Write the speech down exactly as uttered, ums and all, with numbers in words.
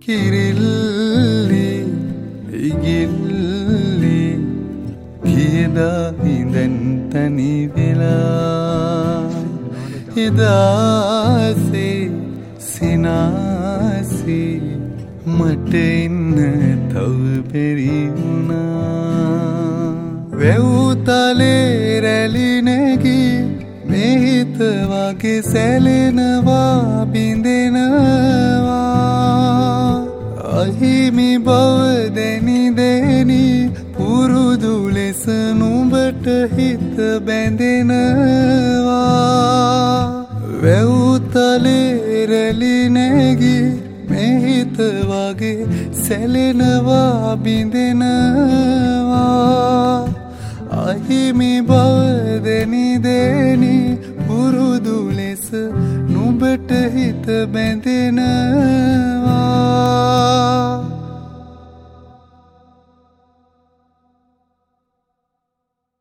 කිරිල්ලි ඉගිල්ලි කියදා ඉඳන් තනි වෙලා එදාසේ සිනාසේ මට ඉන්න තව බැරි වුණා වැව්තලේ රැලි නැගී මේ හිත වගේ සැලෙනවා බිඳෙනවා අහිමි බව දැනි දැනි පුරුදු ලෙස නුඹට හිත බැඳෙනවා වැව්තලේ රැලි නැගී මේ හිත වගේ සැලෙනවා බිඳෙනවා අහිමි බව දැනි දැනි පුරුදු ලෙස නුඹට හිත බැඳෙනවා